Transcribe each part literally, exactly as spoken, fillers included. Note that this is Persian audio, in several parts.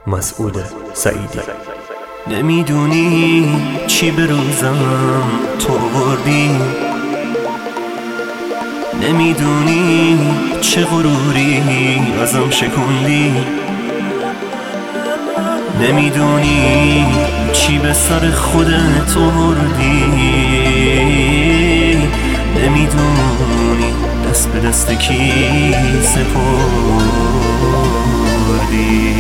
مسعود سعیدی. نمیدونی چی به روزم تو بردی، نمیدونی چه غروری ازم شکوندی، نمیدونی چی به سر خودت آوردی، نمیدونی دست به دست کی سپردی.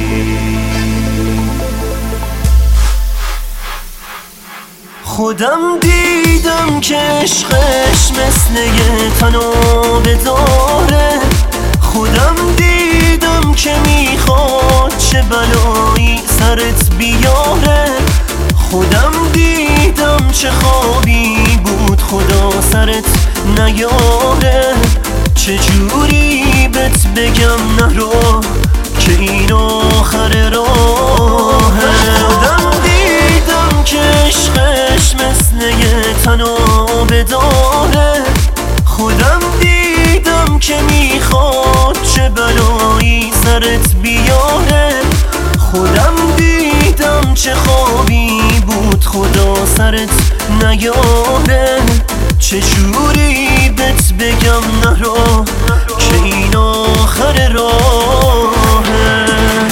خودم دیدم که عشقش مثل یه تناب داره، خودم دیدم که میخواد چه بلایی سرت بیاره، خودم دیدم چه خوابی بود خدا سرت نیاره، چجوری بهت بگم نرو که این آخر راهه. خودم دیدم که عشقش مثل یه تناب داره، خودم دیدم که میخواد چه بلایی سرت بیاره، خودم دیدم چه خوابی بود خدا سرت نیاره، چجوری بهت بگم نرو که این آخر راهه.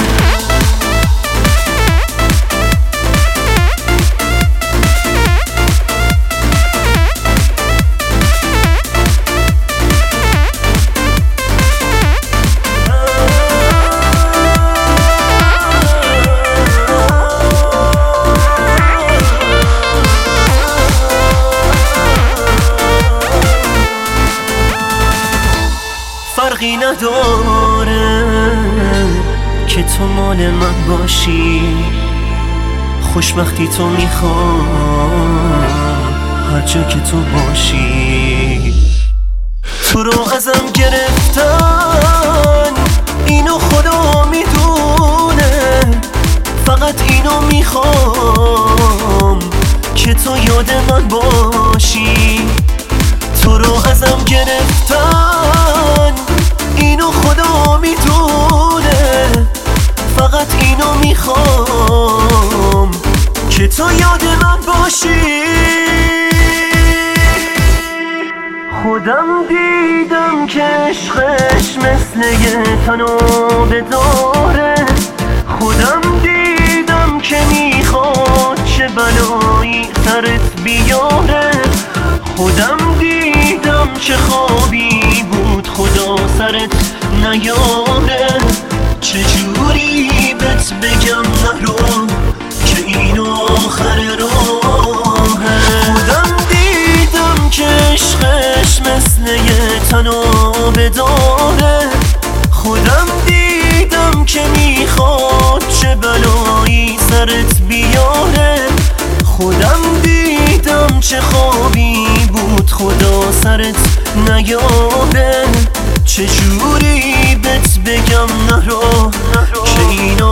فرقی نداره که تو مال من باشی، خوشبختی تو میخوام هر جا که تو باشی. تو رو ازم گرفتن اینو خدا میدونه، فقط اینو میخوام که تو یاد من باشی. تو رو ازم گرفتن اینو خدا میدونه، فقط اینو میخوام که تو یاد من باشی. خودم دیدم که عشقش مثل یه تناب داره، خودم دیدم که میخواد چه بلایی سرت بیاره، خودم دیدم چه خوابی بود خدا سرت نیاره، چجوری بهت بگم نرو که این آخر راهه. خودم دیدم که عشقش مثل یه تناب داره، خودم دیدم که میخواد چه بلایی سرت بیاره، خودم دیدم چه خوابی بود خدا سرت نیاره، چجوری بهت بگم نرو که این